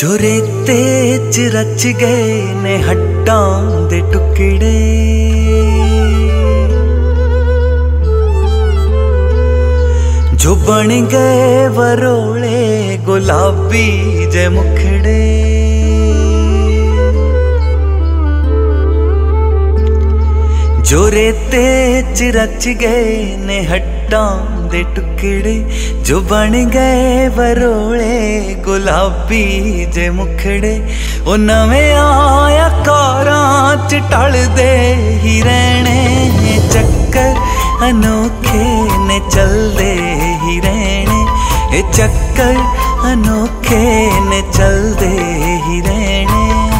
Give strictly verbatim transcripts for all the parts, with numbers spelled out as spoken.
जो रेते च रच गए ने हड्डां दे टुकड़े, जो बन गए वरोले गुलाबी जे मुखड़े। जो रेते च रच गए ने हड्डां दे टुकड़े, जो बन गए वरोले गुलाबी जे मुखड़े। ओ नवे आया कारां च टलदे ही रहने, चक्कर अनोखे ने चलदे ही रहने, ए चक्कर अनोखे ने चलदे ही रहने।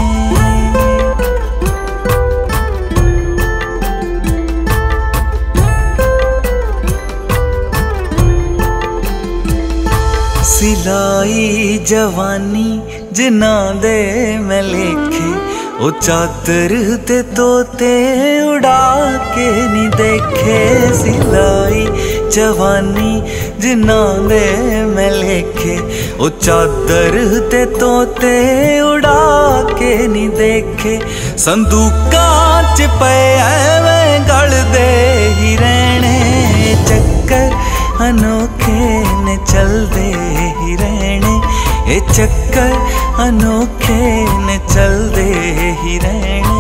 सिलाई जवानी जिन्ना दे मैं लेखे, ओ चादर ते तोते उड़ा के नी देखे। सिलाई जवानी जिन्ना दे मैं लेखे, ओ चादर ते तोते उड़ा के नी देखे। संदूकां च पे एवें गलदे ही रहने, चक्कर अनोखे ने चलदे ही रहने, ए चक्कर अनोखे ने चलदे ही रहने।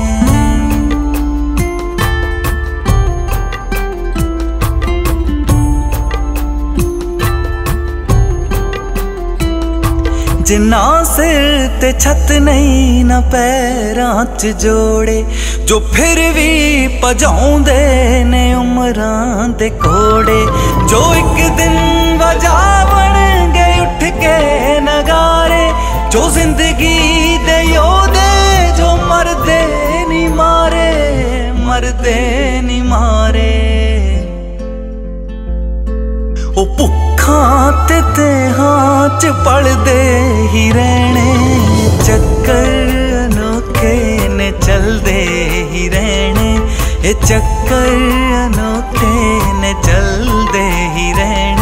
जिन्ना सिर ते छत नहीं ना पैरां च जोड़े, जो फिर भी भजाउंदे ने उमरां दे घोड़े। जो एक दिन वजावन गए उठ के नगारे, जो जिंदगी दे योदे जो मरदे नी मारे, मरदे नी मारे। ओ भुखां ते तेहां च पलदे ही रहने, चक्कर अनोखे ने चलदे ही रहने, ए चक्कर अनोखे ने चलदे ही रहने।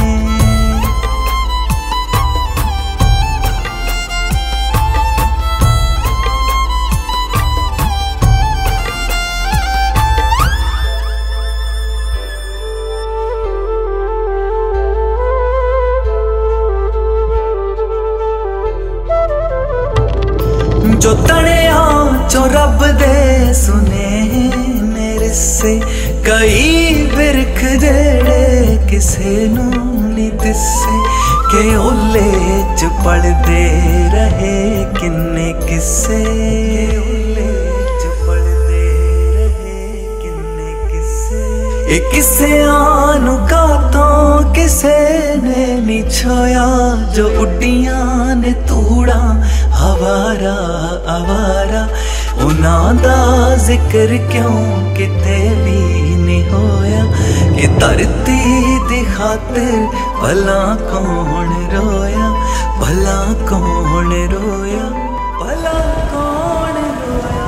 जो तड़िया चो रब दे सुने मेरे से, कई बिरख जेड़े किसे नू नी दिसे। के ओले च पलदे रहे किन्ने किसे, ओले च पलदे रहे किन्ने किसे। ए किसे आनू गातों किसे ने नी छोया, जो उड्डियां ने तूड़ा आवारा आवारा। उन्हां दा जिक्र क्यों किते भी नहीं होया, कि धरती दी खातिर भला कौन रोया, भला कौन रोया, भला कौन रोया।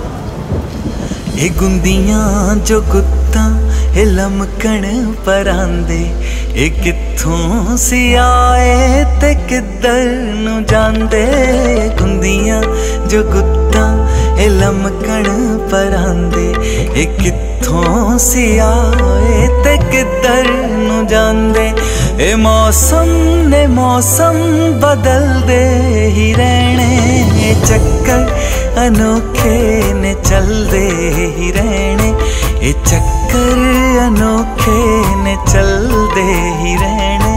ए गुंदियां जो गुत्तां ए लमकण परांदे, ए कित्थों सी आए ते किधर नू जांदे। गुंदियां जो गुत्तां ए लमकण परांदे, ए कित्थों सी आए ते किधर नू जांदे। ए मौसम ने मौसम बदलदे ही रहने, ए चक्कर अनोखे ने चलदे ही रहने, ए चक्कर अनोखे ने चलदे ही रहने।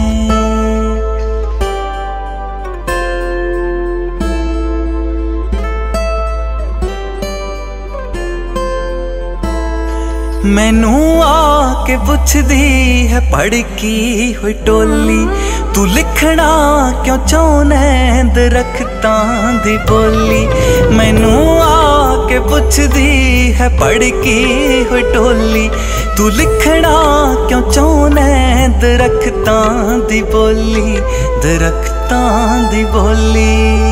मैनू आके पुछदी है पढ़की हुई टोली, तू लिखना क्यों चाहना दरख्तां दी बोली। मैनू आके पुछदी है पढ़की हुई टोली, तू लिखना क्यों चाहना दरख्तां दी बोली, दरख्तां दी बोली।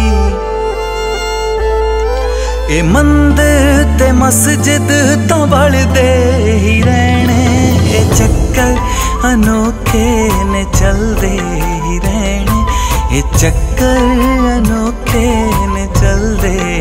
ए मंदिर ते मस्जिद तो बढ़दे ही रहने, ए चक्कर अनोखे ने चलदे ही रहने, ये चक्कर अनोखे ने चलदे